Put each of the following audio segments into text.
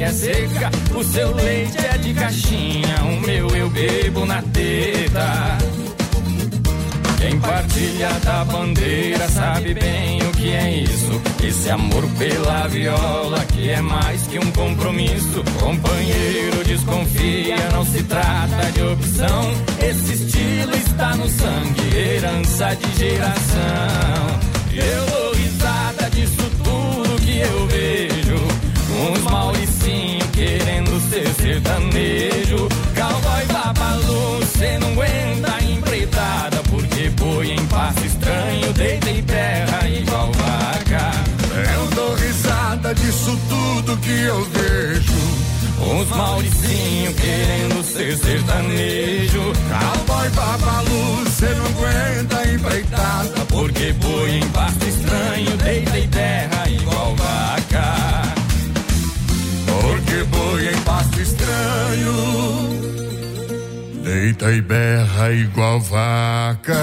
é seca, o seu leite é de caixinha, o meu eu bebo na teta. Quem partilha da bandeira sabe bem o que é isso. Esse amor pela viola que é mais que um compromisso. Companheiro, desconfia, não se trata de opção. Esse estilo está no sangue, herança de geração. Eu dou risada disso tudo que eu vejo. Uns Mauricinho querendo ser sertanejo. Cowboy babalu, cê não aguenta a empreitada, porque boi em passo estranho deita e berra igual vaca. Eu dou risada disso tudo que eu vejo. Uns Mauricinho querendo ser sertanejo. Cowboy babalu, cê não aguenta a empreitada, porque boi em pasto estranho deita e berra igual vaca. Porque boi em pasto estranho deita e berra igual vaca.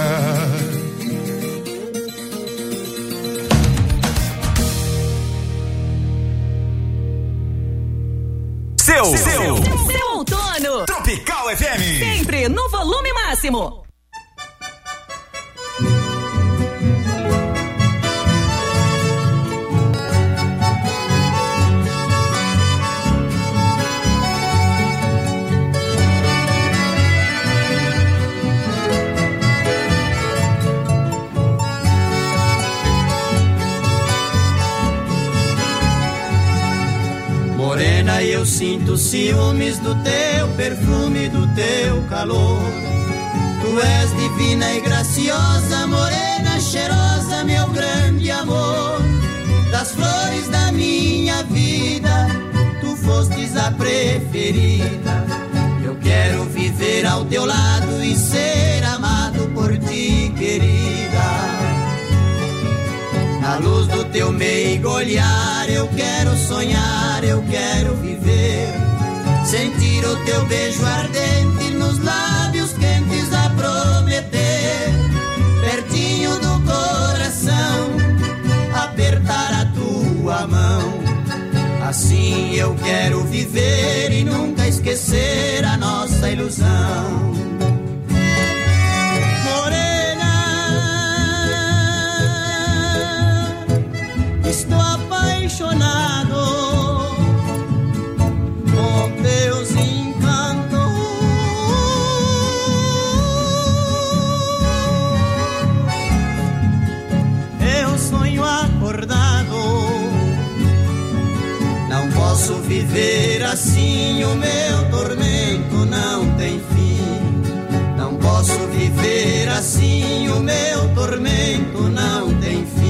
Seu outono. Tropical FM. Sempre no volume máximo. Morena, eu sinto ciúmes do teu perfume, do teu calor. Tu és divina e graciosa, morena, cheirosa, meu grande amor. Das flores da minha vida, tu fostes a preferida. Eu quero viver ao teu lado e ser amado por ti, querida. Na luz do teu meigo olhar, eu quero sonhar, eu quero viver. Sentir o teu beijo ardente nos lábios quentes a prometer. Pertinho do coração, apertar a tua mão. Assim eu quero viver e nunca esquecer a nossa ilusão. Estou apaixonado com teus encantos. Eu sonho acordado, não posso viver assim. O meu tormento não tem fim. Não posso viver assim. O meu tormento não tem fim.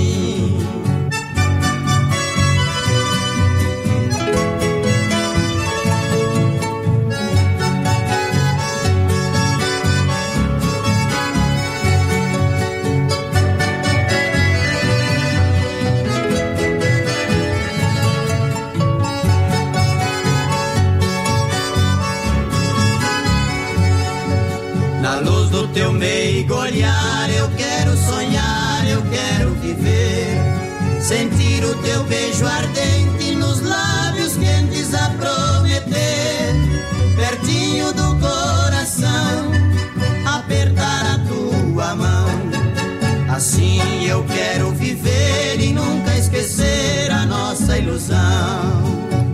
Teu meigo olhar, eu quero sonhar, eu quero viver. Sentir o teu beijo ardente nos lábios quentes a prometer. Pertinho do coração, apertar a tua mão. Assim eu quero viver e nunca esquecer a nossa ilusão.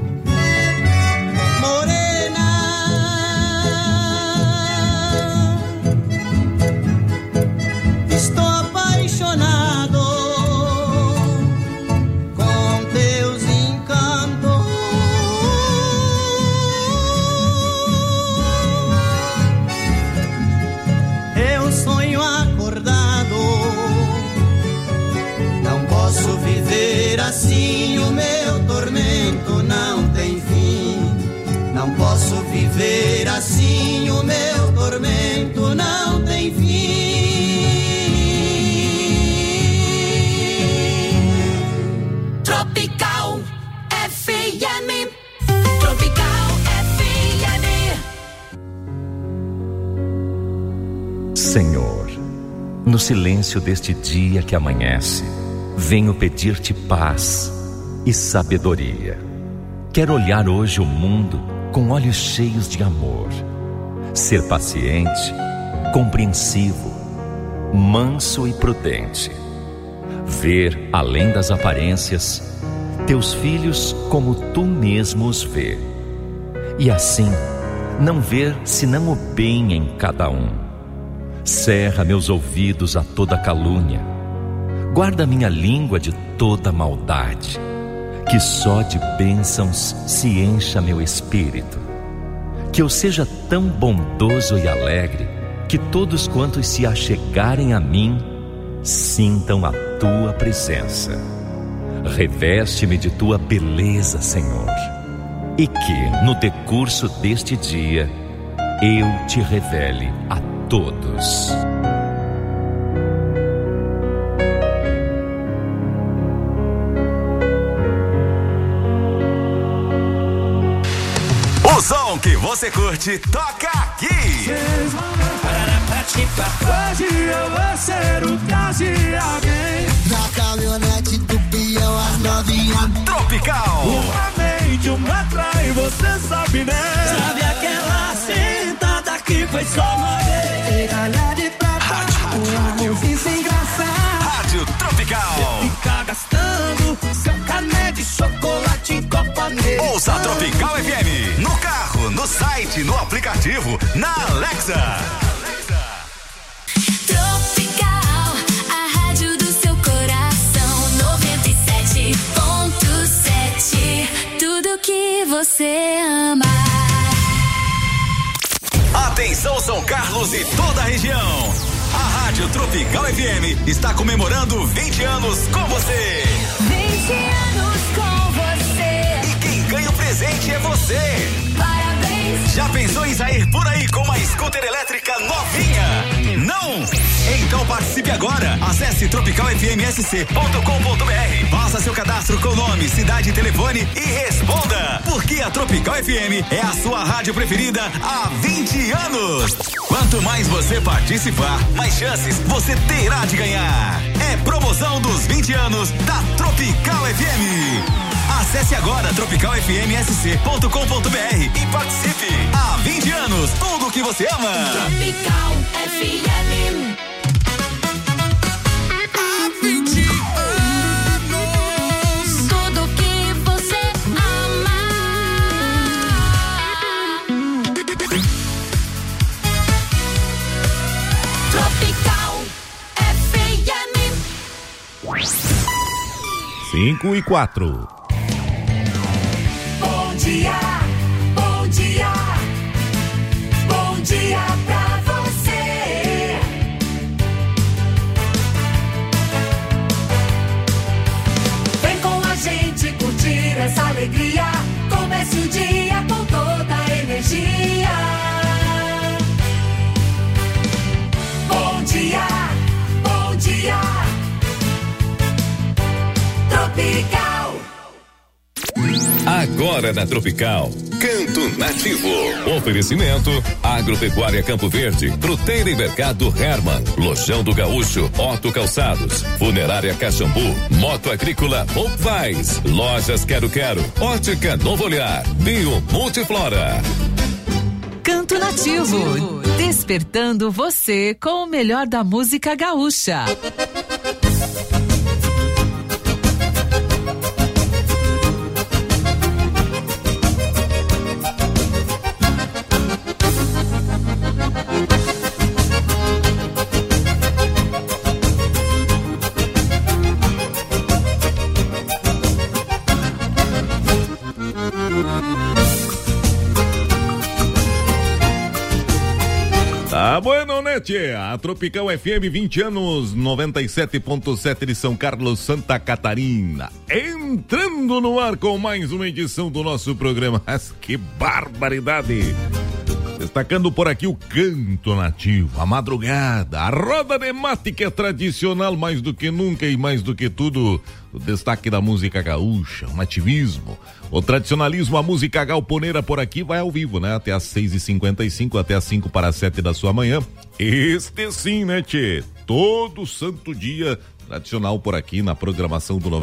Estou apaixonado com teus encantos. Eu sonho acordado, não posso viver assim. O meu tormento não tem fim. Não posso viver assim. O meu tormento não tem fim. Tropical FM. Tropical FM. Senhor, no silêncio deste dia que amanhece, venho pedir-te paz e sabedoria. quero olhar hoje o mundo com olhos cheios de amor, ser paciente, compreensivo, manso e prudente, ver além das aparências teus filhos como tu mesmo os vê, e assim não ver senão o bem em cada um. Cerra meus ouvidos a toda calúnia, guarda minha língua de toda maldade, que só de bênçãos se encha meu espírito, que eu seja tão bondoso e alegre, que todos quantos se achegarem a mim, sintam a tua presença. Reveste-me de tua beleza, Senhor, e que, no decurso deste dia, eu te revele a todos. O som que você curte, toca aqui. Hoje eu vou ser o caso de alguém. Na caminhonete do peão, as novinhas. Tropical. Uma mente, uma trai, você sabe, né? Sabe aquela sentada que foi só uma vez? Galera de prata, um sem graça. Rádio Tropical. Fica gastando seu cané de chocolate em Copanê. Ouça a Tropical FM no carro, no site, no aplicativo, na Alexa. Tropical, a rádio do seu coração. 97.7. Tudo que você ama. Atenção, São Carlos e toda a região. A Rádio Tropical FM está comemorando 20 anos com você. 20 anos com você. E quem ganha o presente é você. Parabéns. Já pensou em sair por aí com uma scooter elétrica novinha? Não? Então participe agora. Acesse tropicalfmsc.com.br. Faça seu cadastro com nome, cidade e telefone e responda. Porque a Tropical FM é a sua rádio preferida há 20 anos. Quanto mais você participar, mais chances você terá de ganhar. É promoção dos 20 anos da Tropical FM. Acesse agora tropicalfmsc.com.br e participe. Há 20 anos, tudo o que você ama. Tropical FM. Há 20 anos. Tudo que você ama. Tropical FM. 5:04. Bom dia, bom dia. Bom dia pra você. Vem com a gente curtir essa alegria. Comece o dia com toda a energia. Bom dia, bom dia. Tropical. Agora na Tropical, Canto Nativo. Oferecimento: Agropecuária Campo Verde, Fruteira e Mercado Herman, Lojão do Gaúcho, Otto Calçados, Funerária Caxambu, Moto Agrícola Volkswagen, Lojas Quero Quero, Ótica Novo Olhar, Bio Multiflora. Canto Nativo, despertando você com o melhor da música gaúcha. Tá bueno, né, tchê? A Tropical FM 20 anos, 97.7 de São Carlos, Santa Catarina. Entrando no ar com mais uma edição do nosso programa. Mas que barbaridade! Destacando por aqui o canto nativo, a madrugada, a roda de mate que é tradicional mais do que nunca e mais do que tudo, o destaque da música gaúcha, o nativismo, o tradicionalismo, a música galponeira por aqui vai ao vivo, né? Até às 6h55, até às 5 para 7 da sua manhã. Este sim, né, tchê? Todo santo dia tradicional por aqui na programação do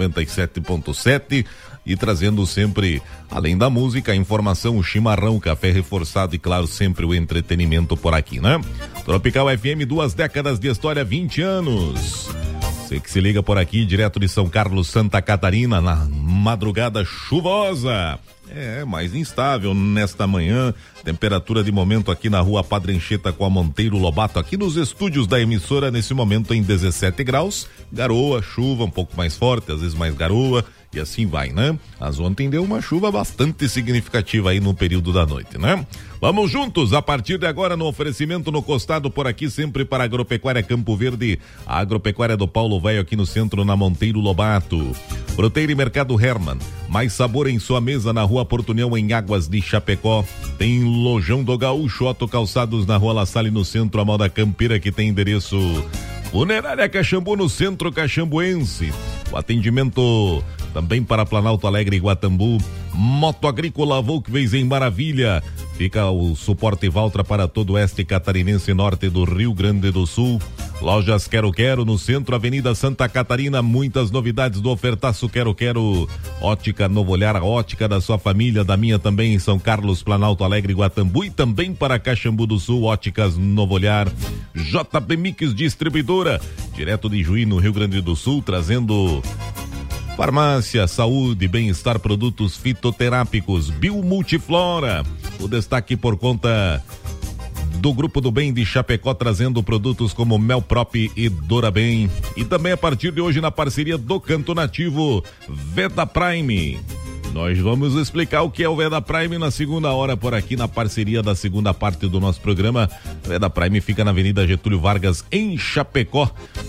97.7 e trazendo sempre, além da música, a informação, o chimarrão, café reforçado e, claro, sempre o entretenimento por aqui, né? Tropical FM, 2 décadas de história, 20 anos. Você que se liga por aqui, direto de São Carlos, Santa Catarina, na madrugada chuvosa. Mais instável nesta manhã, temperatura de momento aqui na rua Padre Anchieta com a Monteiro Lobato, aqui nos estúdios da emissora, nesse momento em 17 graus, garoa, chuva um pouco mais forte, às vezes mais garoa, e assim vai, né? Mas ontem deu uma chuva bastante significativa aí no período da noite, né? Vamos juntos, a partir de agora, no oferecimento no costado por aqui, sempre para a Agropecuária Campo Verde, a Agropecuária do Paulo Velho aqui no centro, na Monteiro Lobato. Fruteira e Mercado Herman, mais sabor em sua mesa na rua Portunhão, em Águas de Chapecó. Tem Lojão do Gaúcho, Otto Calçados na rua La Salle, no centro, a moda campeira, que tem endereço Funerária Caxambu, no centro caxambuense. O atendimento também para Planalto Alegre e Guatambu. Moto Agrícola Volkswagen em Maravilha. Fica o suporte Valtra para todo o oeste catarinense e norte do Rio Grande do Sul. Lojas Quero Quero no centro, Avenida Santa Catarina. Muitas novidades do ofertaço Quero Quero. Ótica Novo Olhar, a ótica da sua família, da minha também, em São Carlos, Planalto Alegre, Guatambu, e também para Caxambu do Sul, Óticas Novo Olhar. JB Mix Distribuidora, direto de Juí, no Rio Grande do Sul, trazendo farmácia, saúde, bem-estar, produtos fitoterápicos. Biomultiflora, o destaque por conta do Grupo do Bem de Chapecó, trazendo produtos como Melprop e Dorabem. E também a partir de hoje, na parceria do Canto Nativo, Veda Prime. Nós vamos explicar o que é o Veda Prime na segunda hora por aqui, na parceria da segunda parte do nosso programa. Veda Prime fica na Avenida Getúlio Vargas, em Chapecó.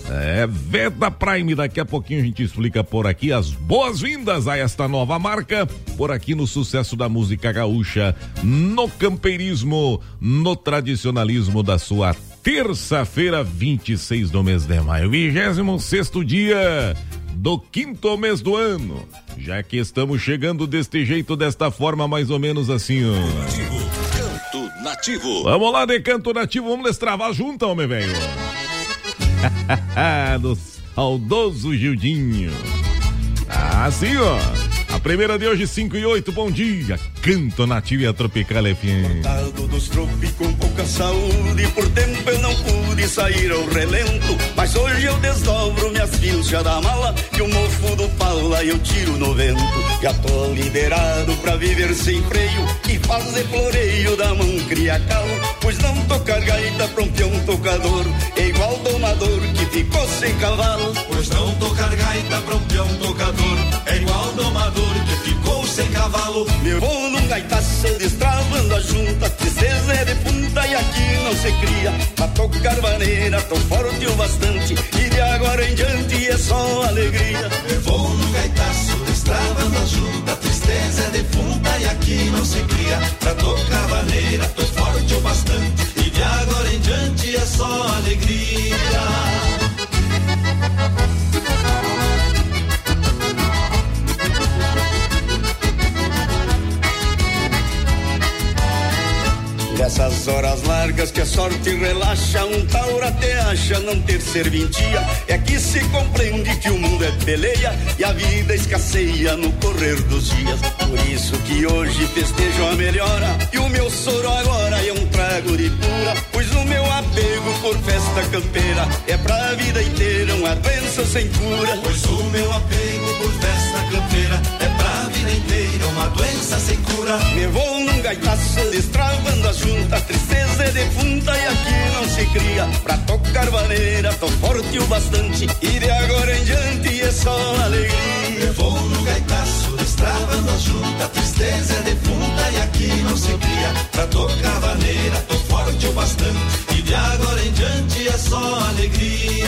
Veda Prime, daqui a pouquinho a gente explica por aqui as boas-vindas a esta nova marca, por aqui no sucesso da música gaúcha, no campeirismo, no tradicionalismo da sua terça-feira, 26 do mês de maio, 26º dia do 5º mês do ano, já que estamos chegando deste jeito, desta forma, mais ou menos assim, ó. Canto Nativo. Vamos lá de Canto Nativo, vamos destravar junto, homem velho. Do saudoso Gildinho. Assim, ó. A primeira de hoje, 5 e 8, bom dia. Canto Nativo e a Tropical FM. Cortado dos tropos com pouca saúde, por tempo eu não pude sair ao relento, mas hoje eu desdobro minhas pilchas da mala e o mofo do pala eu tiro no vento. Já tô liberado pra viver sem freio e fazer floreio da mão criacal, pois não tocar gaita pra um peão tocador é igual domador que ficou sem cavalo. Pois não tocar gaita pra um peão tocador é igual domador que ficou sem cavalo. Meu voo num gaitaço destravando a junta, tristeza é de punta e aqui não se cria. Pra tocar vaneira tô forte o bastante e de agora em diante é só alegria. Meu voo num gaitaço destravando a junta, tristeza é de punta e aqui não se cria. Pra tocar vaneira tô forte o bastante e de agora em diante é só alegria. Nessas horas largas que a sorte relaxa, um tauro até acha não ter serventia. É que se compreende que o mundo é peleia e a vida escasseia no correr dos dias. Por isso que hoje festejo a melhora e o meu soro agora é um trago de pura, pois o meu apego por festa campeira é pra vida inteira uma doença sem cura. Pois o meu apego por festa campeira é pra vida inteira uma doença sem cura. Me vou num gaitaço destravando as junta, tristeza é defunta e aqui não se cria. Pra tocar vaneira tô forte o bastante e de agora em diante é só alegria. Eu vou no gaitaço destravando a junta, tristeza é defunta e aqui não se cria. Pra tocar vaneira tô forte o bastante e de agora em diante é só alegria.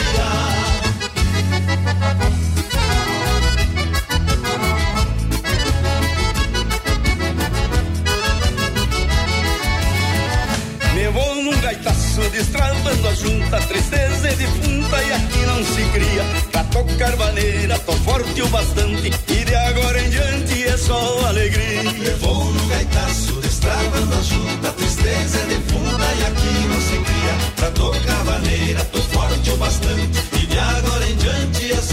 Me vou num gaitaço destravando a junta, tristeza é defunta e aqui não se cria. Pra tocar vaneira tô forte o bastante e de agora em diante é só alegria. Me vou num gaitaço destravando a junta, tristeza é defunta e aqui não se cria. Pra tocar vaneira tô forte o bastante e de agora em diante é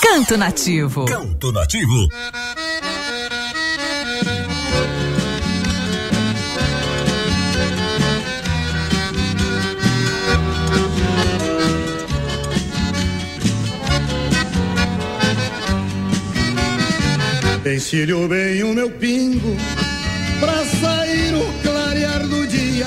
Canto Nativo. Canto Nativo. Encilho bem o meu pingo pra sair o clarear do dia,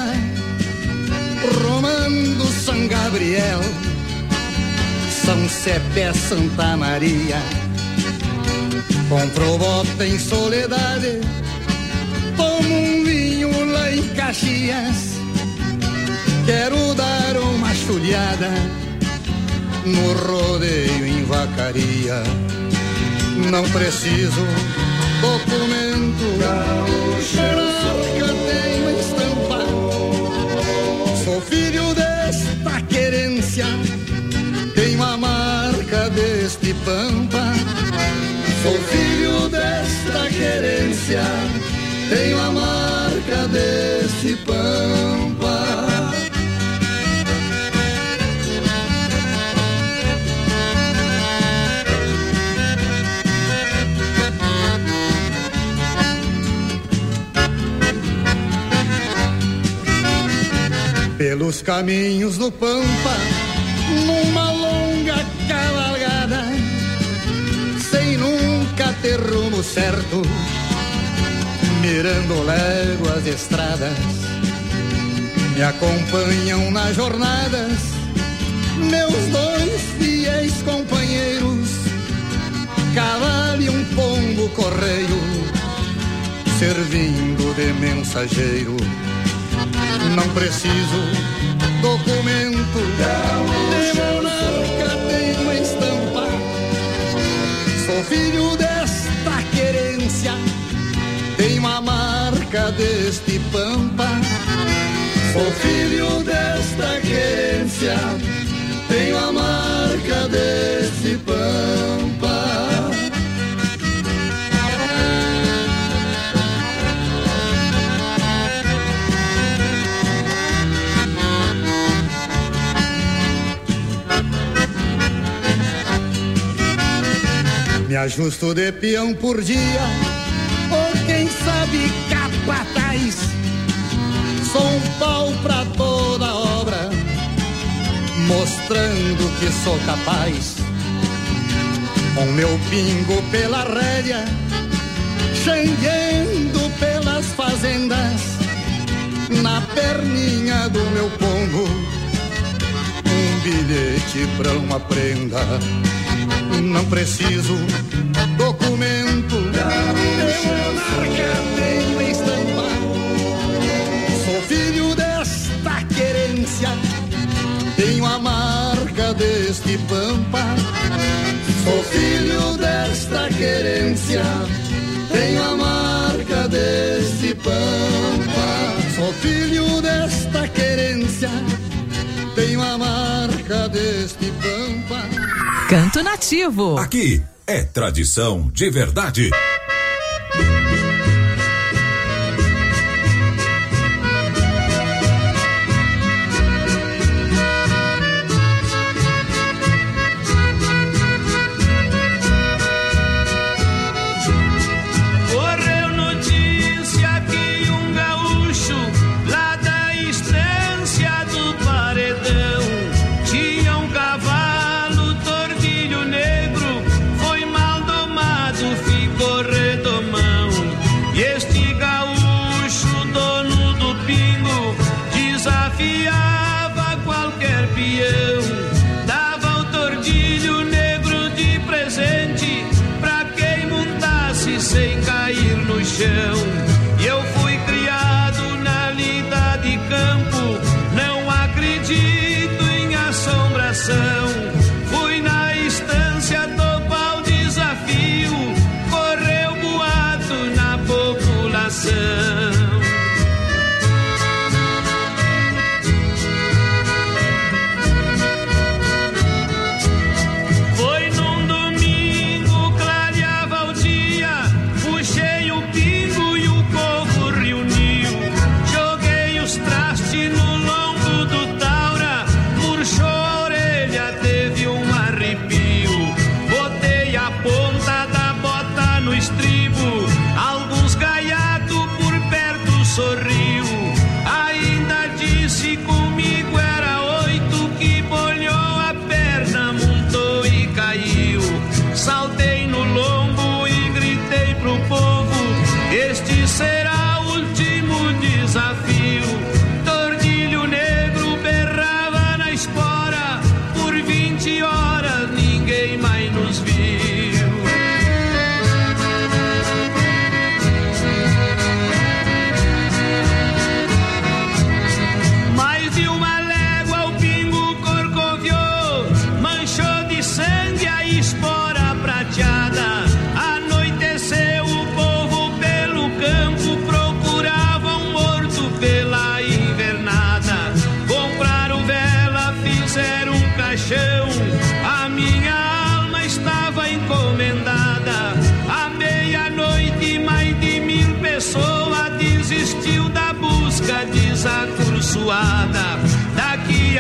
romando São Gabriel, São Cepé, Santa Maria. Compro bota em Soledade, tomo um vinho lá em Caxias, quero dar uma chulhada no rodeio em Vacaria. Não preciso documento, marca tenho estampa. Sou filho desta querência, tenho a marca deste pampa. Sou filho desta querência, tenho a marca deste pampa. Pelos caminhos do Pampa, numa longa cavalgada, sem nunca ter rumo certo, mirando léguas de estradas, me acompanham nas jornadas meus dois fiéis companheiros, cavalo e um pombo correio, servindo de mensageiro. Não preciso documento, de monarca tenho estampa. Sou filho desta querência, tenho a marca deste pampa. Sou filho desta querência, tenho a marca deste pampa. Me ajusto de peão por dia, ou quem sabe capataz. Sou um pau pra toda obra, mostrando que sou capaz. Com meu pingo pela rédea, xangueando pelas fazendas, na perninha do meu pombo, um bilhete pra uma prenda. Não preciso documento, de monarca tenho estampa. Sou filho desta querência, tenho a marca deste pampa. Sou filho desta querência, tenho a marca deste pampa. Sou filho desta querência, tenho a marca deste pampa. Canto Nativo. Aqui é tradição de verdade. E eu fui criado na lida de campo, não acredito em assombração. Fui na estância topar o desafio, correu boato na população. Pingo e o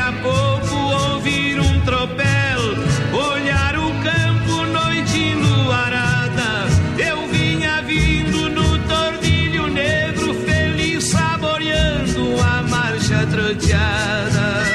a pouco ouvir um tropel, olhar o campo, noite enluarada. Eu vinha vindo no tordilho negro, feliz saboreando a marcha troteada.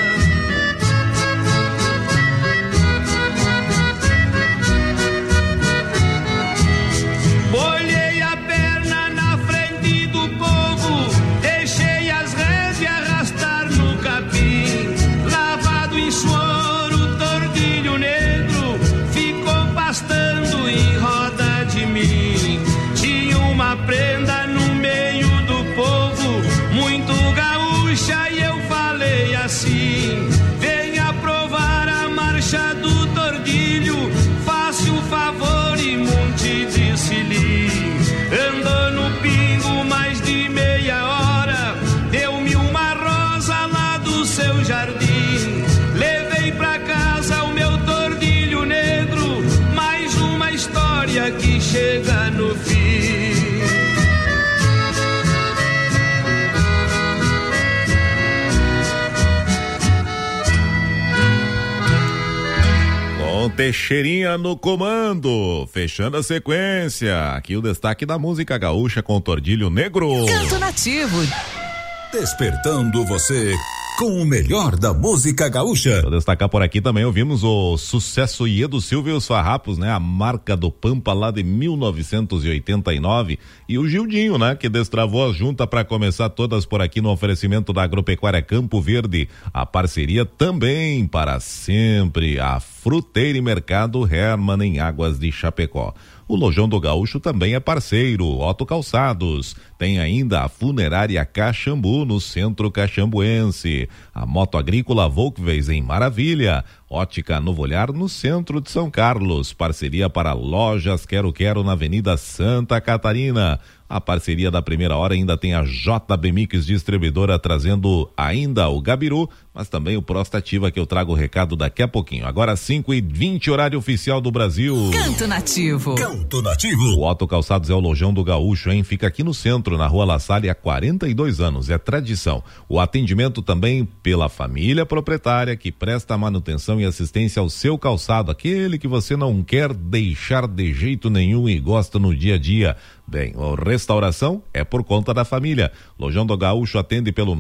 Bolhei a perna na frente do povo, deixei as rédeas arrastar no capim. Lavado em suor o tordilho negro, ficou pastando em roda de mim. Tinha uma prenda no meio do povo, muito gaúcha, e eu falei assim: venha provar a marcha do tordilho, faça o favor e monte de cilim. Andou no pingo mais de meia hora, deu-me uma rosa lá do seu jardim. Levei pra casa o meu tordilho negro, mais uma história que chega no fim. Com Teixeirinha no comando, fechando a sequência. Aqui o destaque da música gaúcha com Tordilho Negro. Canto Nativo. Despertando você com o melhor da música gaúcha. Vou destacar por aqui também, ouvimos o sucesso Iedo Silva e os Farrapos, né? A marca do Pampa lá de 1989, e o Gildinho, né? Que destravou a junta para começar todas por aqui no oferecimento da Agropecuária Campo Verde. A parceria também para sempre, a Fruteira e Mercado Hermann em Águas de Chapecó. O Lojão do Gaúcho também é parceiro, Otto Calçados. Tem ainda a Funerária Caxambu, no centro caxambuense. A Moto Agrícola Volkswagen em Maravilha. Ótica Novo Olhar no centro de São Carlos. Parceria para Lojas Quero Quero na Avenida Santa Catarina. A parceria da primeira hora ainda tem a JB Mix Distribuidora trazendo ainda o Gabiru, mas também o Prostativa, que eu trago o recado daqui a pouquinho. Agora 5h20, horário oficial do Brasil. Canto Nativo. Canto Nativo. O Otto Calçados é o Lojão do Gaúcho, hein? Fica aqui no centro, na Rua La Salle, há 42 anos. É tradição. O atendimento também pela família proprietária, que presta manutenção e assistência ao seu calçado, aquele que você não quer deixar de jeito nenhum e gosta no dia a dia. Bem, a restauração é por conta da família. Lojão do Gaúcho atende pelo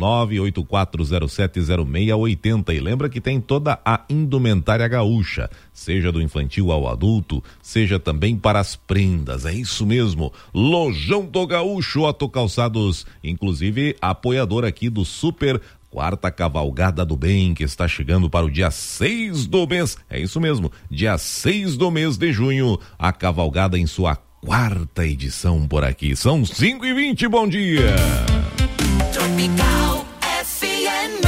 984070680 e lembra que tem toda a indumentária gaúcha, seja do infantil ao adulto, seja também para as prendas. É isso mesmo. Lojão do Gaúcho, Otto Calçados, inclusive apoiador aqui do Super Quarta Cavalgada do Bem, que está chegando para o dia 6 do mês. É isso mesmo, dia 6 do mês de junho, a cavalgada em sua quarta edição por aqui. São 5h20, bom dia. Tropical FM.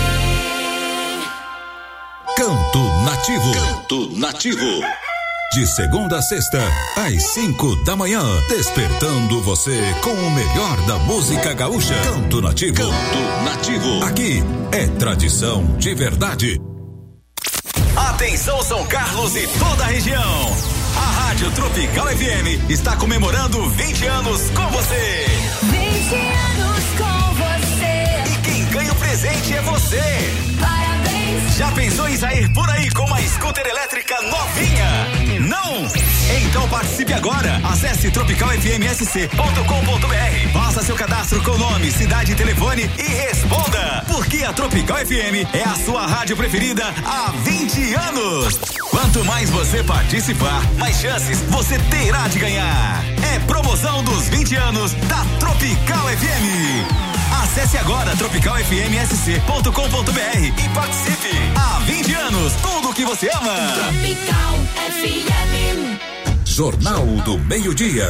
Canto Nativo. Canto Nativo. De segunda a sexta, às 5 da manhã, despertando você com o melhor da música gaúcha. Canto Nativo. Canto Nativo. Aqui é tradição de verdade. Atenção São Carlos e toda a região. A Rádio Tropical FM está comemorando 20 anos com você. 20 anos com você. E quem ganha o presente é você. Parabéns. Já pensou em sair por aí com uma scooter elétrica novinha? Não? Então participe agora. Acesse tropicalfmsc.com.br. Faça seu cadastro com nome, cidade e telefone e responda. Porque a Tropical FM é a sua rádio preferida há 20 anos. Quanto mais você participar, mais chances você terá de ganhar. É promoção dos 20 anos da Tropical FM. Acesse agora tropicalfmsc.com.br e participe. Há 20 anos, tudo o que você ama. Tropical FM. Jornal do Meio-Dia.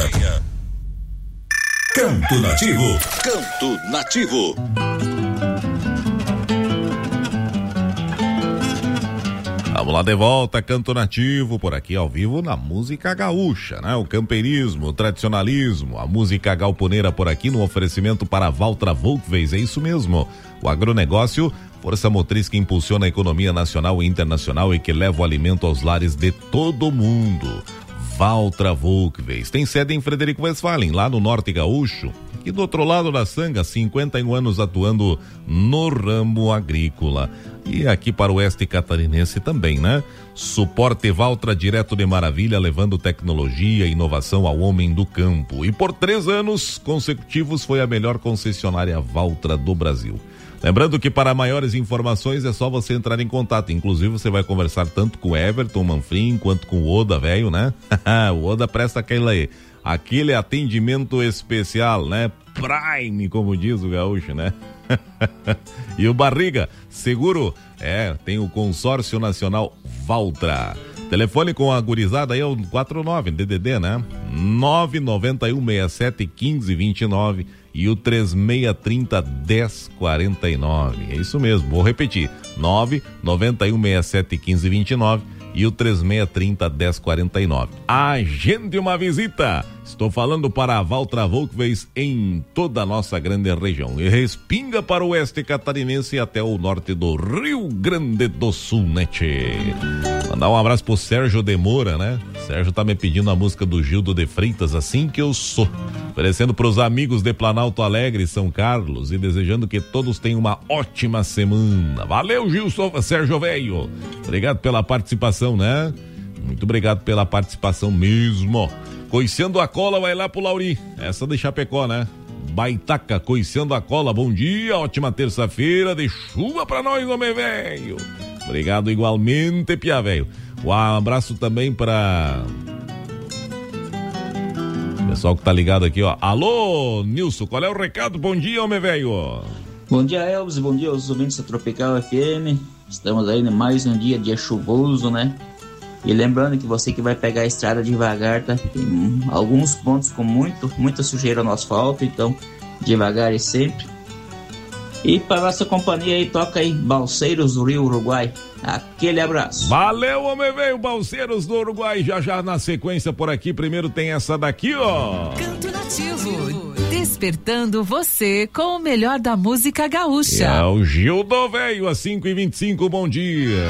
Canto Nativo. Canto Nativo. Vamos lá de volta, Canto Nativo, por aqui ao vivo na música gaúcha, né? O campeirismo, o tradicionalismo, a música galponeira por aqui no oferecimento para Valtra Volkswagen, é isso mesmo. O agronegócio, força motriz que impulsiona a economia nacional e internacional e que leva o alimento aos lares de todo mundo. Valtra Volkswagen tem sede em Frederico Westphalen, lá no Norte Gaúcho. aqui do outro lado da Sanga, 51 anos atuando no ramo agrícola. E aqui para o oeste catarinense também, né? Suporte Valtra direto de Maravilha, levando tecnologia e inovação ao homem do campo. E por 3 anos consecutivos foi a melhor concessionária Valtra do Brasil. Lembrando que para maiores informações é só você entrar em contato. Inclusive você vai conversar tanto com o Everton Manfrim quanto com o Oda, velho, né? O Oda presta aquele atendimento especial, né? Prime, como diz o gaúcho, né? E o Barriga, seguro, tem o Consórcio Nacional Valtra. Telefone com a gurizada aí é o 49, DDD, né? 991671529 e o 3630-1049. É isso mesmo, vou repetir. 991671529 e o 3630-1049. Agende uma visita. Estou falando para a Valtra Volkswagen em toda a nossa grande região. E respinga para o oeste catarinense e até o norte do Rio Grande do Sul, né, tchê? Mandar um abraço pro Sérgio de Moura, né? Sérgio tá me pedindo a música do Gildo de Freitas, Assim Que Eu Sou. Oferecendo pros amigos de Planalto Alegre, São Carlos, e desejando que todos tenham uma ótima semana. Valeu, Sérgio Velho. Obrigado pela participação, né? Muito obrigado pela participação mesmo. Coiceando a cola, vai lá pro Lauri. Essa de Chapecó, né? Baitaca, coiceando a cola. Bom dia, ótima terça-feira de chuva pra nós, homem velho. Obrigado igualmente, pia velho. Um abraço também pra pessoal que tá ligado aqui, ó. Alô, Nilson, qual é o recado? Bom dia, homem velho. Bom dia, Elvis. Bom dia aos ouvintes da Tropical FM. Estamos aí mais um dia chuvoso, né? E lembrando que você que vai pegar a estrada devagar, tá? Tem alguns pontos com muita sujeira no asfalto, então devagar e sempre. E para nossa companhia aí, toca aí Balseiros do Rio Uruguai. Aquele abraço. Valeu, homem velho, Balseiros do Uruguai. Já na sequência por aqui, primeiro tem essa daqui, ó. Canto Nativo, despertando você com o melhor da música gaúcha. É o Gildo Velho, às 5h25, bom dia.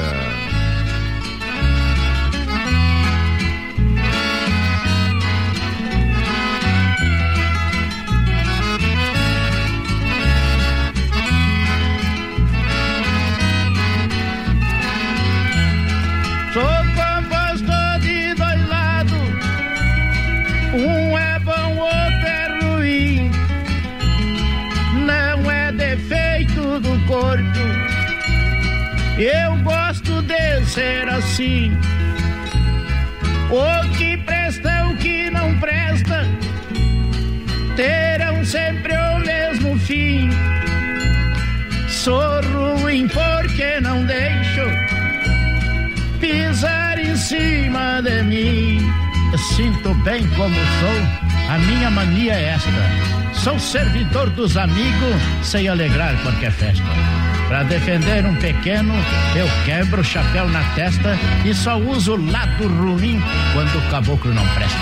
Eu gosto de ser assim. O que presta, o que não presta, terão sempre o mesmo fim. Sou ruim porque não deixo pisar em cima de mim. Eu sinto bem como sou, a minha mania é esta. Sou servidor dos amigos, sei alegrar qualquer festa. Pra defender um pequeno, eu quebro o chapéu na testa e só uso o lado ruim quando o caboclo não presta.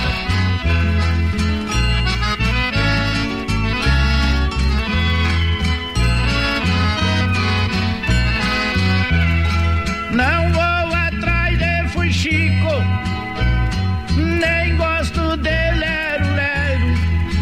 Não vou atrás de fuxico, nem gosto de lero-lero.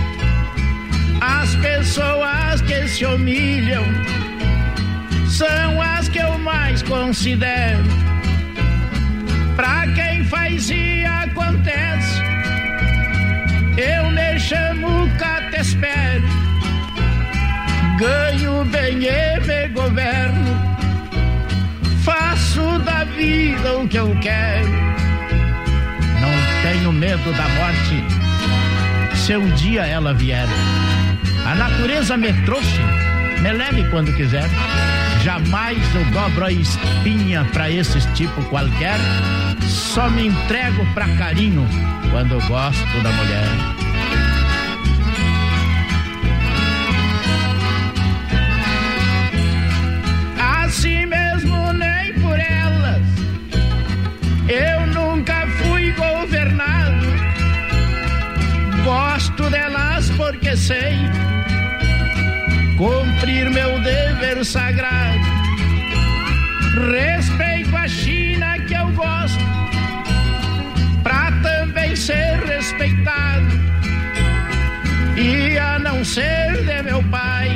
As pessoas que se humilham são as que eu mais considero. Pra quem faz e acontece, eu me chamo Catespero. Ganho bem e me governo, faço da vida o que eu quero. Não tenho medo da morte, se um dia ela vier. A natureza me trouxe, me leve quando quiser. Jamais eu dobro a espinha pra esses tipo qualquer. Só me entrego pra carinho quando eu gosto da mulher. Assim mesmo nem por elas eu nunca fui governado. Gosto delas porque sei cumprir meu dever sagrado. Respeito a China que eu gosto, pra também ser respeitado. E a não ser de meu pai.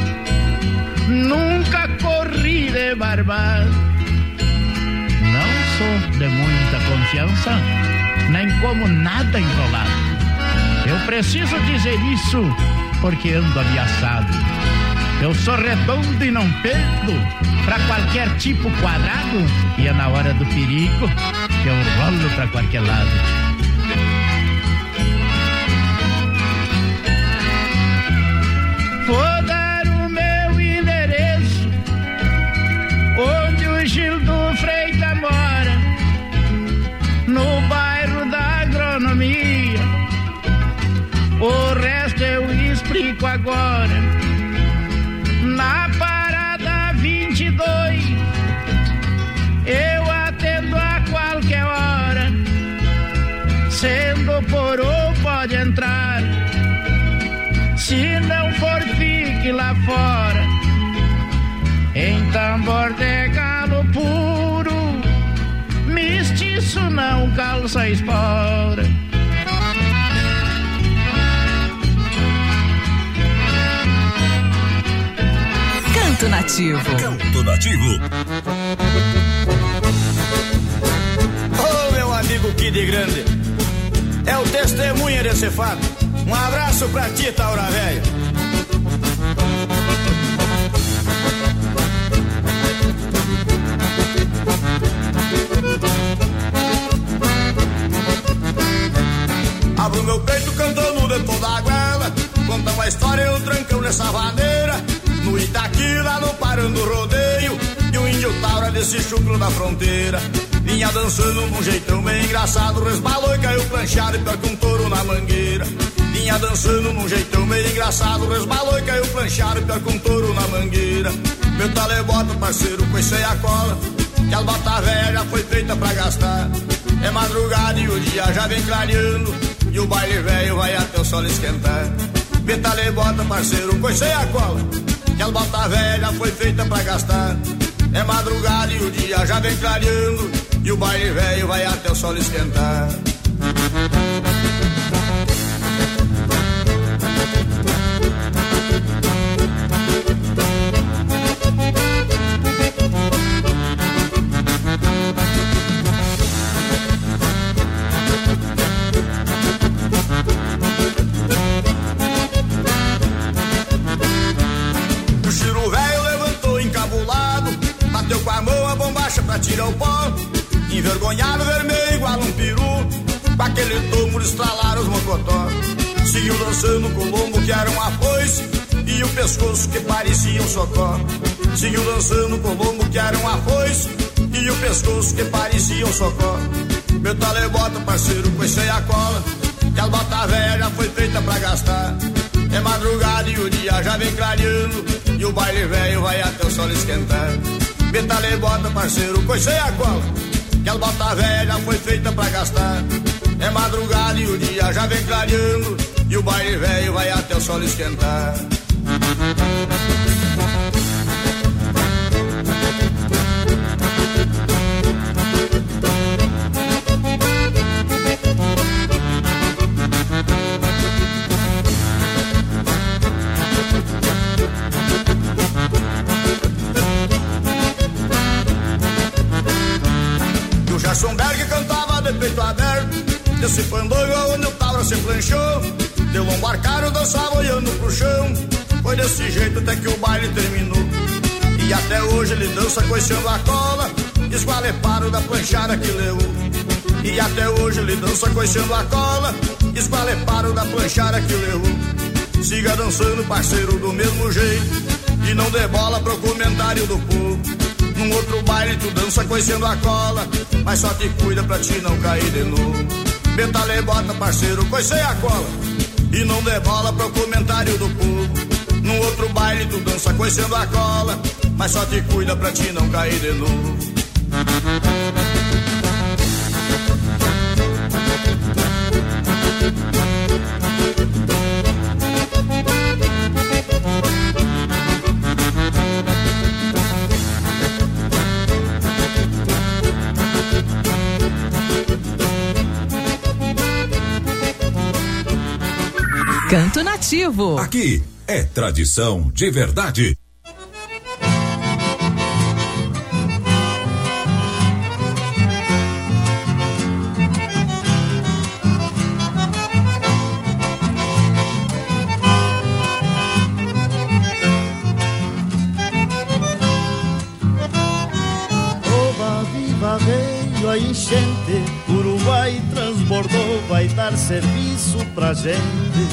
Nunca corri de barbado. Não sou de muita confiança, nem como nada enrolado. Eu preciso dizer isso porque ando ameaçado. Eu sou redondo e não perdo pra qualquer tipo quadrado, e é na hora do perigo que eu rolo pra qualquer lado. Vou dar o meu endereço onde o Gildo Freitas mora, no bairro da Agronomia. O resto eu explico agora. Na parada 22 eu atendo a qualquer hora. Sendo por ou pode entrar. Se não for, fique lá fora. Em tambor de galo puro, mestiço não calça espora. Canto Nativo. Canto Nativo. Ô, meu amigo Kid Grande, é o testemunha desse fato. Um abraço pra ti, Taura Velha. Abro meu peito cantando de toda a goela, conta uma história e um trancão nessa vaneira. No Itaqui, lá no Parando Rodeio, e o índio Taura desse chucro da fronteira vinha dançando num jeitão bem engraçado, resbalou e caiu planchado e pior que um touro na mangueira. Vinha dançando num jeitão bem engraçado, resbalou e caiu planchado e pior que um touro na mangueira. Meu talebota, parceiro, conhecei a cola, que as botas velhas já foi feita pra gastar. É madrugada e o dia já vem clareando, e o baile velho vai até o sol esquentar. Meu talebota, parceiro, conhecei a cola, que as botas velhas já foi feita pra gastar. É madrugada e o dia já vem clareando, e o baile velho vai até o sol esquentar. O Chiro velho levantou encabulado, bateu com a mão a bombacha pra tirar o pó. Envergonhado, vermelho igual um peru, com aquele tombo estralaram os mocotó. Seguiu dançando com o lombo que era uma foice, e o pescoço que parecia um socó. Seguiu dançando com o lombo que era uma foice, e o pescoço que parecia um socó. Meu talebota, parceiro, conhecei a cola, que as botas velhas já foi feita pra gastar. É madrugada e o dia já vem clareando, e o baile velho vai até o sol esquentar. Meu talebota, parceiro, conhecei a cola, que as botas velhas já foi feita pra gastar. É madrugada e o dia já vem clareando, e o baile velho vai até o sol esquentar. O Jassonberg cantava de peito aberto, desse fandango onde o Taura se planchou. Deu lombo arcado, dançava olhando pro chão. Foi desse jeito até que o baile terminou. E até hoje ele dança coiceando a cola, esqualeparo da planchada que levou. E até hoje ele dança coiceando a cola, esqualeparo da planchada que levou. Siga dançando, parceiro, do mesmo jeito, e não dê bola pro comentário do povo. Num outro baile tu dança coiceando a cola, mas só te cuida pra ti não cair de novo. Betalebota, parceiro, coicei a cola, e não dê bola pro comentário do povo. Num outro baile tu dança coiceando a cola, mas só te cuida pra ti não cair de novo. Canto Nativo. Aqui é tradição de verdade. Veio a enchente, Uruguai transbordou, vai dar serviço pra gente.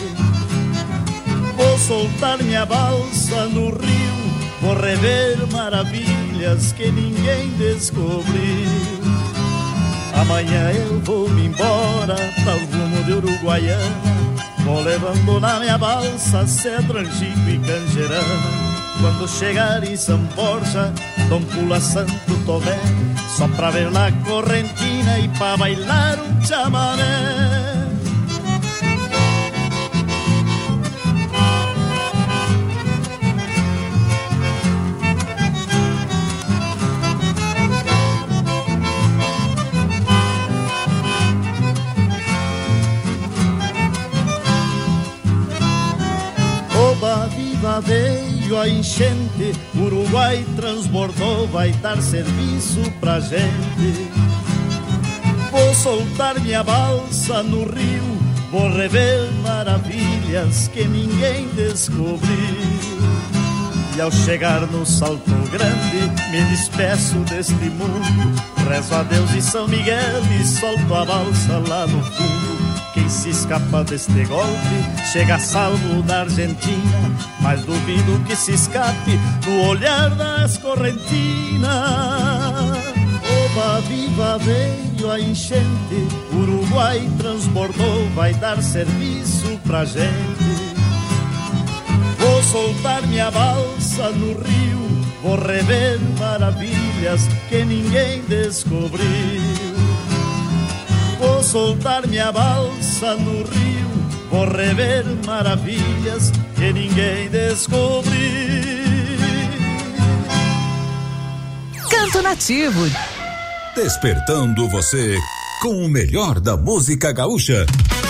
Vou soltar minha balsa no rio, vou rever maravilhas que ninguém descobriu. Amanhã eu vou me embora, tal rumo de Uruguaiana, vou levando na minha balsa cedro, angico e canjerana. Quando chegar em São Borja, Dom Pula Santo Tomé, só pra ver na correntina e pra bailar um chamamé. Oba, viva, veio a enchente, Uruguai transbordou, vai dar serviço pra gente. Vou soltar minha balsa no rio, vou rever maravilhas que ninguém descobriu. E ao chegar no Salto Grande, me despeço deste mundo, rezo a Deus e São Miguel e solto a balsa lá no fundo. Quem se escapa deste golpe chega salvo na Argentina, mas duvido que se escape no olhar das correntinas. Oba, viva, veio a enchente, Uruguai transbordou, vai dar serviço pra gente. Vou soltar minha balsa no rio, vou rever maravilhas que ninguém descobriu. Vou soltar minha balsa no rio, vou rever maravilhas que ninguém descobriu. Canto Nativo. Despertando você com o melhor da música gaúcha.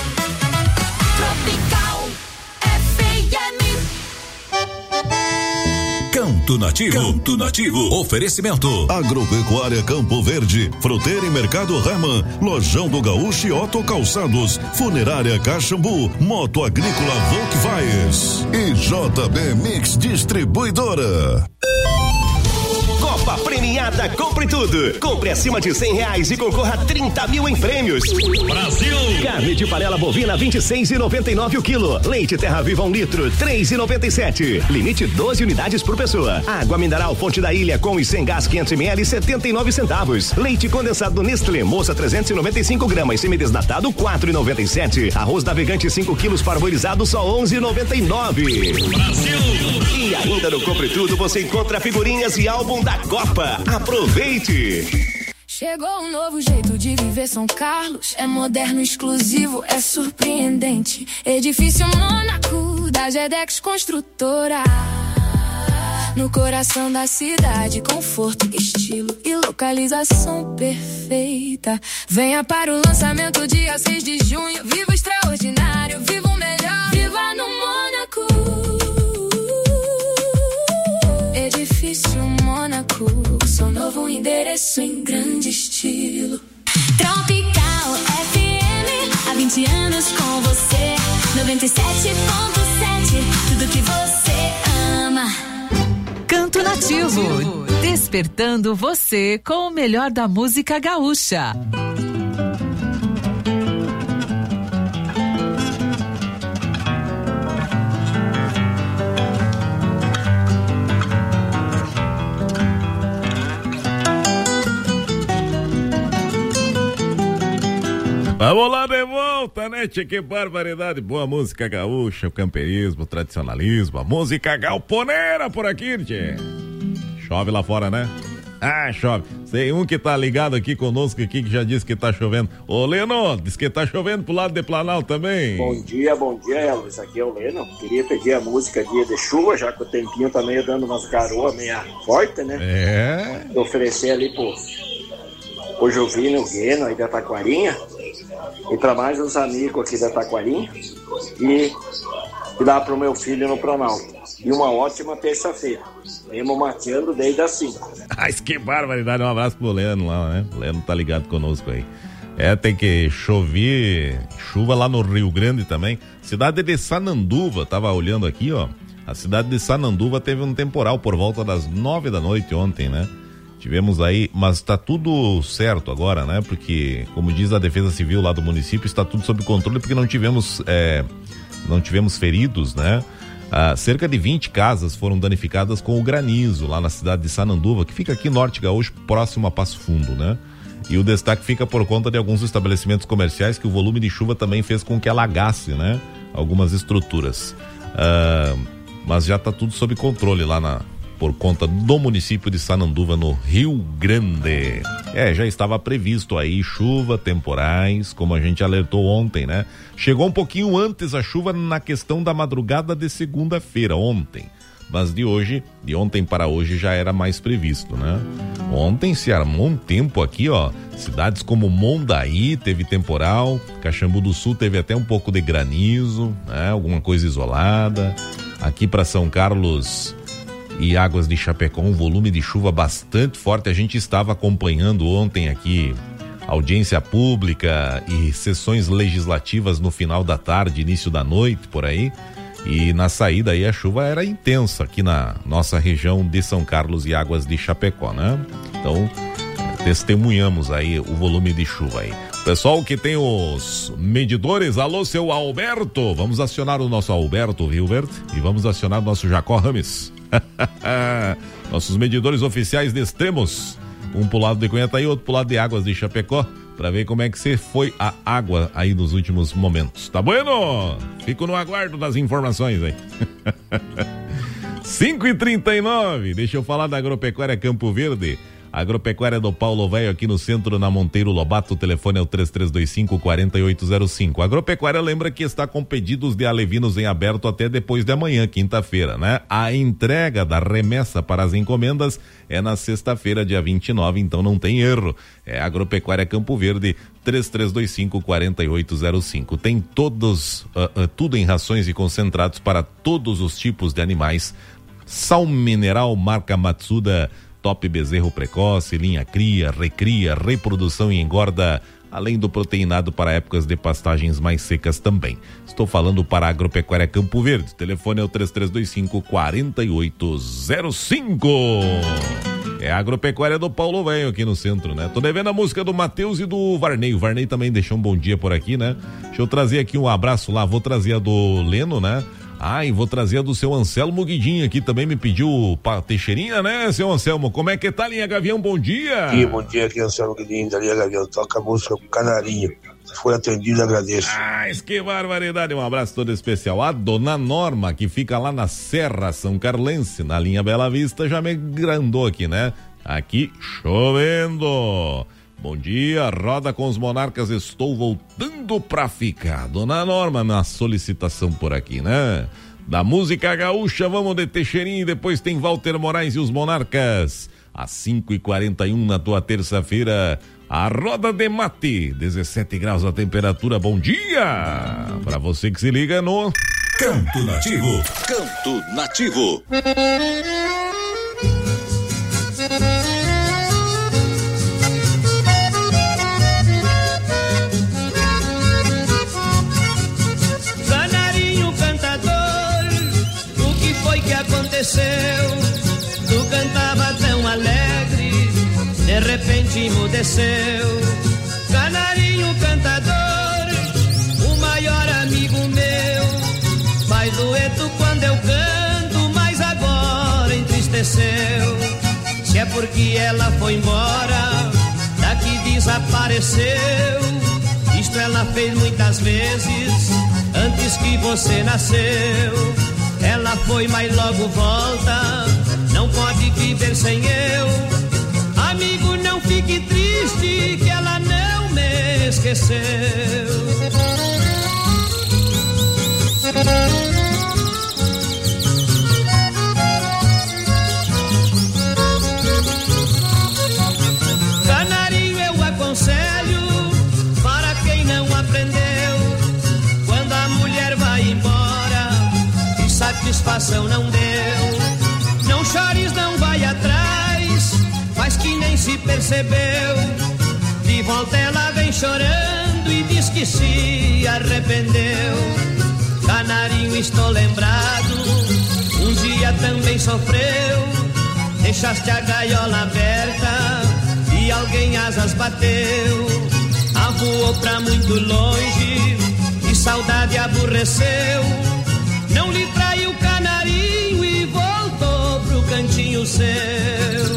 Canto Nativo. Canto Nativo. Oferecimento. Agropecuária Campo Verde, Fruteira e Mercado Herman, Lojão do Gaúcho e Otto Calçados, Funerária Caxambu, Moto Agrícola Volkswagen e JB Mix Distribuidora. Copa Premiada Compre Tudo. Compre acima de R$100 e concorra a 30 mil em prêmios. Brasil! Carne de panela bovina 26,99 o quilo. Leite Terra Viva 1 litro 3,97. Limite 12 unidades por pessoa. Água mineral Fonte da Ilha com e sem gás 500 ml 79 centavos. Leite condensado Nestlé Moça 395 gramas semidesnatado 4,97. Arroz navegante 5 quilos parboilizado só 11,99. Brasil! E ainda no Compre Tudo você encontra figurinhas e álbum da Copa. Aproveite! Chegou um novo jeito de viver São Carlos. É moderno, exclusivo, é surpreendente. Edifício Mônaco da Gedex Construtora. No coração da cidade, conforto, estilo e localização perfeita. Venha para o lançamento dia 6 de junho. Viva o extraordinário, viva o melhor. Viva no Mônaco. Edifício Mônaco, seu novo endereço em grande estilo. Tropical FM, há 20 anos com você. 97.7, tudo que você ama. Canto Nativo, despertando você com o melhor da música gaúcha. Vamos lá de volta, né, tchê? Que barbaridade. Boa música gaúcha, o camperismo, o tradicionalismo, a música galponeira por aqui, tchê. Chove lá fora, né? Ah, chove. Tem um que tá ligado aqui conosco aqui que já disse que tá chovendo. Ô, Leno, diz que tá chovendo pro lado de Planalto também. Bom dia, Elvis. Aqui é o Leno. Queria pedir a música Dia de Chuva, já que o tempinho tá meio dando umas garoas meio forte, né? É. Vou oferecer ali pro Jovino Gueno aí da Taquarinha. E para mais uns amigos aqui da Taquarinha. E e lá pro meu filho no Planalto. E uma ótima terça-feira. Mesmo mateando desde as 5. Mas que barbaridade, um abraço pro Leno lá, né? O Leno tá ligado conosco aí. Tem que chover, chuva lá no Rio Grande também. Cidade de Sananduva, tava olhando aqui, ó. A cidade de Sananduva teve um temporal por volta das 9 da noite ontem, né? Tivemos aí, mas tá tudo certo agora, né? Porque, como diz a Defesa Civil lá do município, está tudo sob controle porque não tivemos feridos, né? Cerca de 20 casas foram danificadas com o granizo lá na cidade de Sananduva, que fica aqui norte gaúcho, próximo a Passo Fundo, né? E o destaque fica por conta de alguns estabelecimentos comerciais que o volume de chuva também fez com que alagasse, né? Algumas estruturas. Mas já tá tudo sob controle lá por conta do município de Sananduva, no Rio Grande. Já estava previsto aí chuva, temporais, como a gente alertou ontem, né? Chegou um pouquinho antes a chuva na questão da madrugada de segunda-feira, ontem. Mas de ontem para hoje já era mais previsto, né? Ontem se armou um tempo aqui, ó. Cidades como Mondaí teve temporal, Caxambu do Sul teve até um pouco de granizo, né? Alguma coisa isolada. Aqui para São Carlos e Águas de Chapecó, um volume de chuva bastante forte. A gente estava acompanhando ontem aqui audiência pública e sessões legislativas no final da tarde, início da noite, por aí. E na saída aí a chuva era intensa aqui na nossa região de São Carlos e Águas de Chapecó, né? Então, testemunhamos aí o volume de chuva aí. Pessoal que tem os medidores, alô, seu Alberto, vamos acionar o nosso Alberto Hilbert e vamos acionar o nosso Jacó Rames. Nossos medidores oficiais de extremos, um pro lado de Cunhataí, outro pro lado de Águas de Chapecó, pra ver como é que você foi a água aí nos últimos momentos. Tá bueno? Fico no aguardo das informações aí. 5h39, deixa eu falar da Agropecuária Campo Verde. Agropecuária do Paulo Velho aqui no centro, na Monteiro Lobato, o telefone é o 3325-4805. Agropecuária lembra que está com pedidos de alevinos em aberto até depois de amanhã, quinta-feira, né? A entrega da remessa para as encomendas é na sexta-feira, dia 29, então não tem erro. É Agropecuária Campo Verde, 3325-4805. Tem tudo em rações e concentrados para todos os tipos de animais. Sal mineral marca Matsuda, top bezerro precoce, linha cria, recria, reprodução e engorda, além do proteinado para épocas de pastagens mais secas também. Estou falando para a Agropecuária Campo Verde. O telefone é o 3325-4805. É a Agropecuária do Paulo Velho aqui no centro, né? Tô devendo a música do Matheus e do Varney. O Varney também deixou um bom dia por aqui, né? Deixa eu trazer aqui um abraço lá. Vou trazer a do Leno, né? E vou trazer a do seu Anselmo Guidinho aqui, também me pediu Teixeirinha, né, seu Anselmo? Como é que tá, Linha Gavião? Bom dia! Bom dia, aqui Anselmo Guidinho da Linha Gavião, toca a música com Canarinho. Se for atendido, agradeço. Que barbaridade, um abraço todo especial. A dona Norma, que fica lá na Serra São Carlense, na linha Bela Vista, já me grandou aqui, né? Aqui, chovendo. Bom dia, roda com os monarcas, estou voltando pra ficar. Dona Norma na solicitação por aqui, né? Da música gaúcha, vamos de Teixeirinho, depois tem Walter Moraes e os monarcas. Às 5h41 na tua terça-feira, a roda de mate, 17 graus a temperatura, bom dia! Pra você que se liga no Canto Nativo. Canto Nativo. Tu cantava tão alegre, de repente emudeceu. Canarinho cantador, o maior amigo meu, faz dueto quando eu canto, mas agora entristeceu. Se é porque ela foi embora, daqui desapareceu. Isto ela fez muitas vezes, antes que você nasceu. Ela foi, mas logo volta, não pode viver sem eu. Amigo, não fique triste, que ela não me esqueceu. Canarinho, eu aconselho, para quem não aprendeu, quando a mulher vai embora, satisfação não deu. Não chores, não vai atrás, faz que nem se percebeu. De volta ela vem chorando e diz que se arrependeu. Canarinho, estou lembrado, um dia também sofreu. Deixaste a gaiola aberta e alguém asas bateu. Voou pra muito longe e saudade aborreceu. Não lhe traiu o canarinho e voltou pro cantinho seu.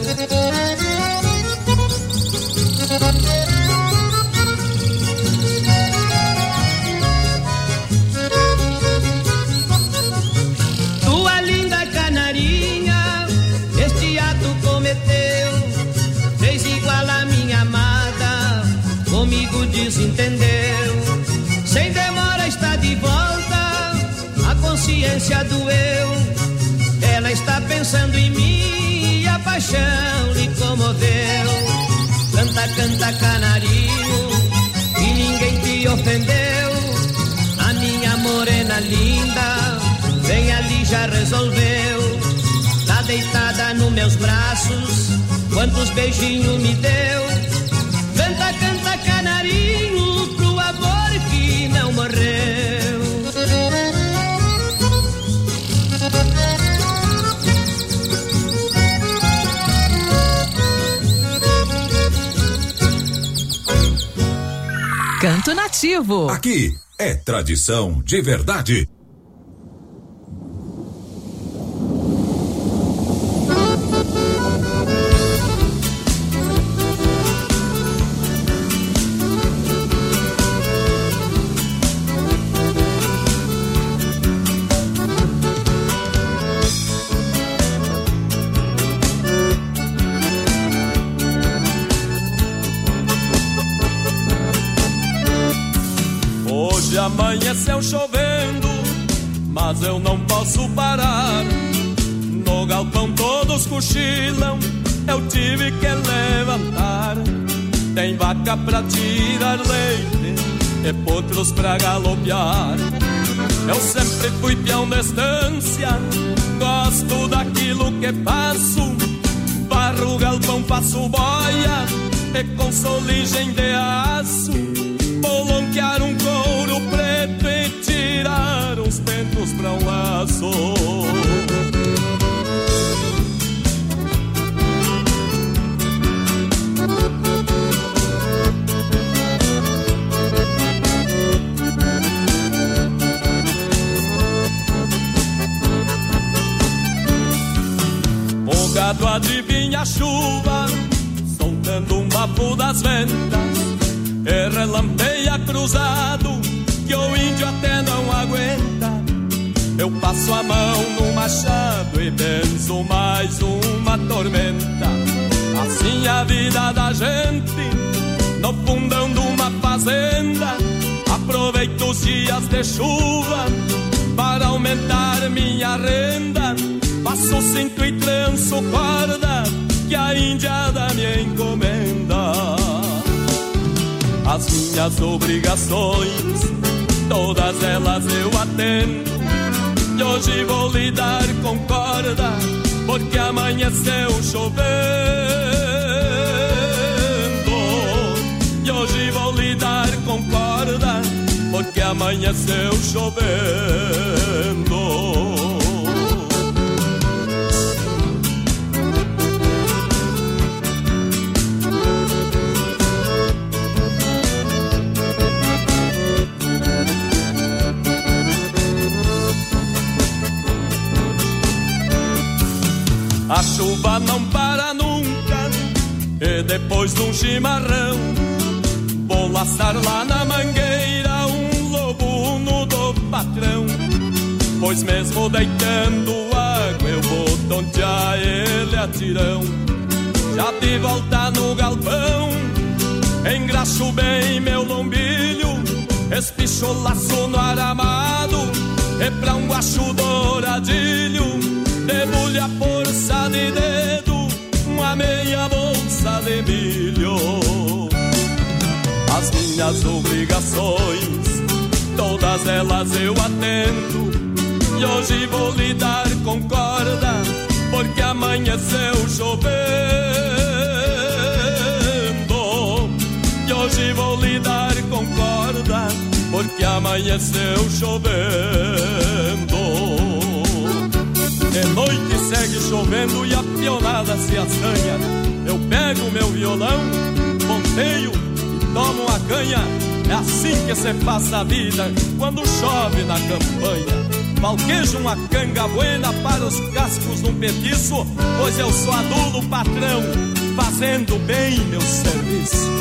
Tua linda canarinha, este ato cometeu. Fez igual a minha amada, comigo desentendeu. Sem demora está de volta, a consciência doeu. Ela está pensando em mim e a paixão lhe comoveu. Canta, canta, canarinho, e ninguém te ofendeu. A minha morena linda, bem ali já resolveu. Tá deitada nos meus braços, quantos beijinhos me deu. Canta, canta, canarinho, pro amor que não morreu. Canto Nativo. Aqui é tradição de verdade. Amanheceu chovendo, mas eu não posso parar. No galpão todos cochilam, eu tive que levantar. Tem vaca pra tirar leite e potros pra galopear. Eu sempre fui peão de estância, gosto daquilo que faço. Barro galpão, faço boia e com soligem de aço. Bolonquear um couro preto e tirar uns pentos pra um laço. O gado adivinha a chuva, soltando um bafo das ventas. E relampeia cruzado, que o índio até não aguenta. Eu passo a mão no machado e benzo mais uma tormenta. Assim a vida da gente, no fundão de uma fazenda. Aproveito os dias de chuva para aumentar minha renda. Passo cinto e tranço corda, que a índiada me encomenda. As minhas obrigações, todas elas eu atendo. E hoje vou lidar com corda, porque amanheceu chovendo. E hoje vou lidar com corda, porque amanheceu chovendo. A chuva não para nunca, e depois de um chimarrão vou laçar lá na mangueira um lobuno do patrão. Pois mesmo deitando água eu vou tontear ele a tirão. Já de volta no galpão, engraxo bem meu lombilho, espicho o laço no aramado, e pra um guacho douradilho debulhe a força de dedo, uma meia bolsa de milho. As minhas obrigações, todas elas eu atendo. E hoje vou lidar com corda, porque amanheceu chovendo. E hoje vou lidar com corda, porque amanheceu chovendo. De noite segue chovendo e a pionada se assanha. Eu pego meu violão, ponteio e tomo uma canha. É assim que se passa a vida quando chove na campanha. Falquejo uma canga buena para os cascos num petiço, pois eu sou adulo patrão, fazendo bem meu serviço.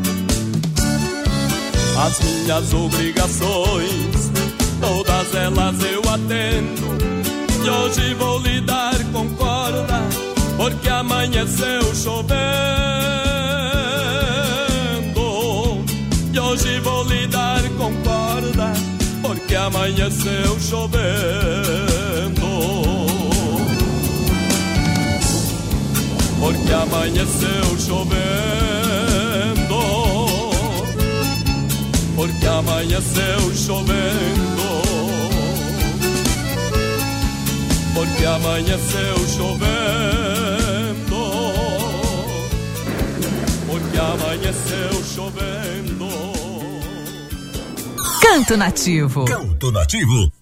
As minhas obrigações, todas elas eu atendo. E hoje vou lidar com corda, porque amanheceu chovendo. E hoje vou lidar com corda, porque amanheceu chovendo. Porque amanheceu chovendo. Porque amanheceu chovendo. Porque amanheceu chovendo. Porque amanheceu chovendo. Canto Nativo. Canto Nativo.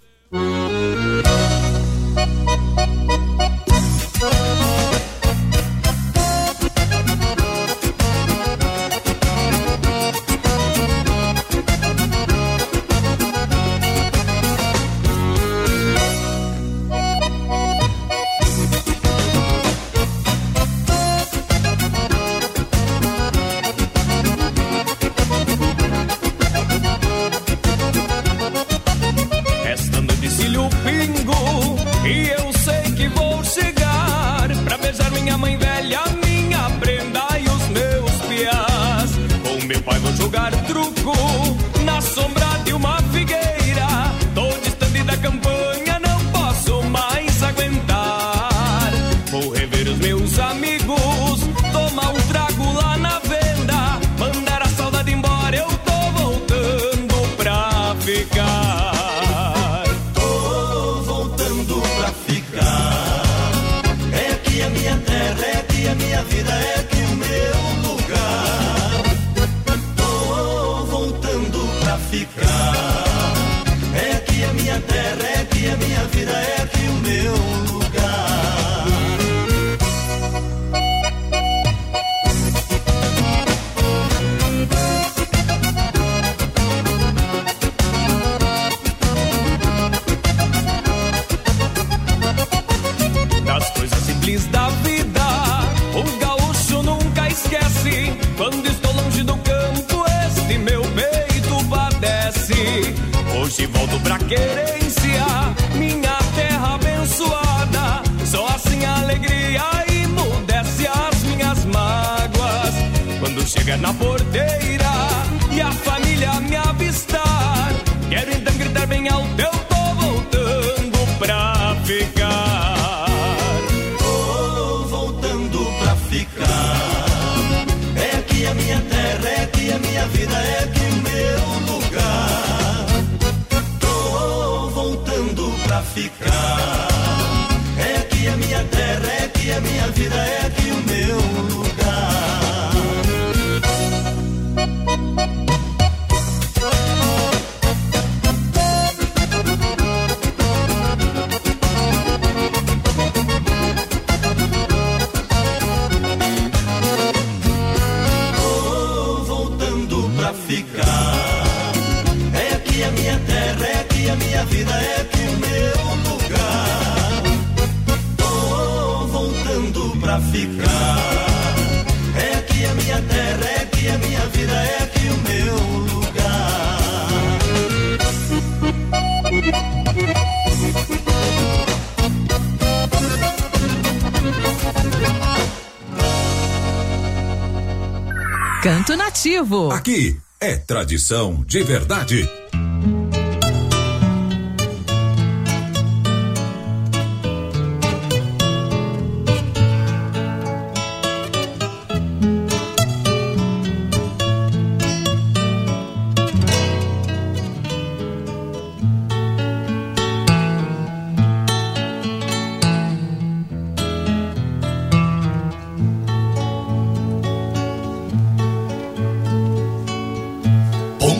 Jogar truco na sombra de uma figueira. Tô distante da campanha, não posso mais aguentar. Vou rever os meus amigos, tomar um trago lá na venda, mandar a saudade embora, eu tô voltando pra ficar. Tô voltando pra ficar. É aqui a minha terra, é aqui a minha vida, é aqui o meu lugar. Ficar. É aqui a minha terra, é aqui a minha vida, é aqui o meu lugar. Das coisas simples da vida, o gaúcho nunca esquece. Quando estou longe do campo, este meu peito padece. Hoje volto pra querência, minha terra abençoada. Só assim a alegria emudece as minhas mágoas. Quando chega na porteira e a família me avistar, quero então gritar bem alto, eu tô voltando pra ficar. Tô voltando pra ficar. É aqui a minha terra, é aqui a minha vida, é aqui o meu lugar. Tô voltando pra ficar. É aqui a minha terra, é aqui a minha vida, é aqui o meu lugar. Tô voltando pra ficar. É aqui a minha terra, é aqui a minha vida, é aqui o meu lugar. Tô voltando pra ficar. É aqui a minha terra, é aqui a minha vida, é aqui o meu lugar. Canto Nativo. Aqui é tradição de verdade.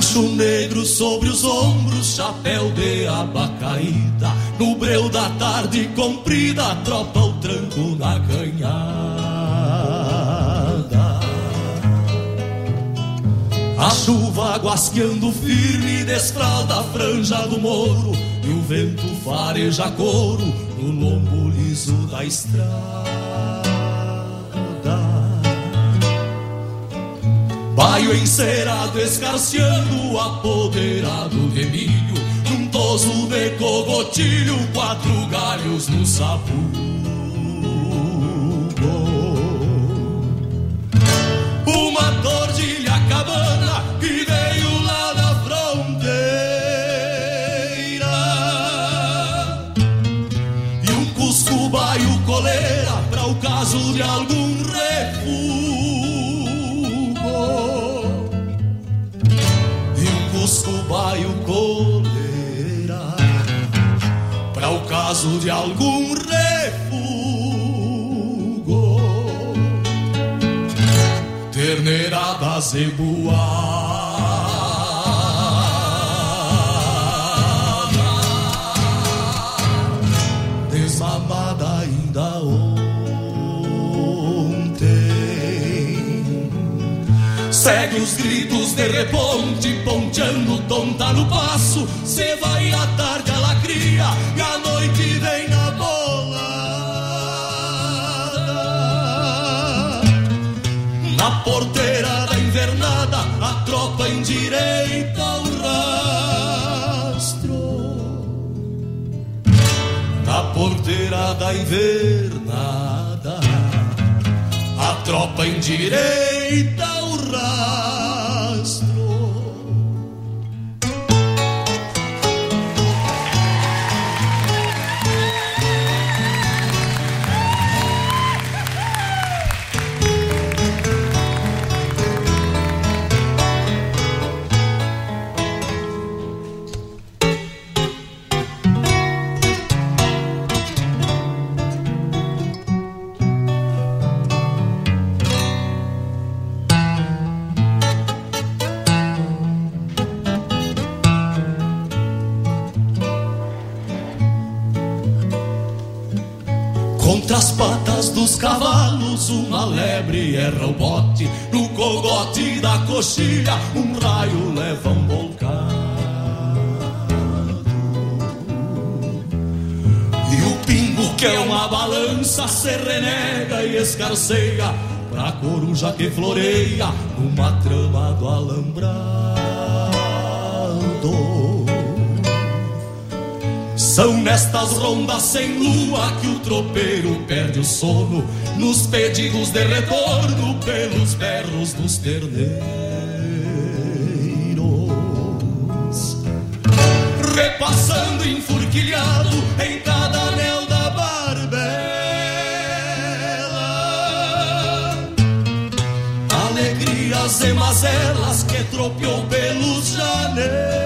Rancho negro sobre os ombros, chapéu de aba caída. No breu da tarde comprida, a tropa o tranco na canhada. A chuva guasqueando firme, desfralda a franja do morro, e o vento fareja couro no lombo liso da estrada. Baio encerado escarceando o apoderado de milho, num toso de cogotilho, 4 galhos no sabugo. Uma tordilha cabana que veio lá da fronteira, e um cusco baio coleira para o caso de algum refúgio. Cusco baio coleira para o caso de algum refúgio. Terneirada zebuada, desmamada ainda segue os gritos de reponte, ponteando tonta no passo. Cê vai à tarde a lacria e a noite vem na bolada. Na porteira da invernada, a tropa endireita o rastro. Na porteira da invernada, a tropa endireita o rastro. Contra as patas dos cavalos, uma lebre erra o bote. No cogote da coxilha, um raio leva um bocado. E o pingo, que é uma balança, se renega e escarceia pra coruja que floreia numa trama do alambrado. São nestas rondas sem lua que o tropeiro perde o sono, nos pedidos de retorno pelos berros dos terneiros. Repassando enfurquilhado em cada anel da barbela, alegrias e mazelas que tropeou pelos janelos.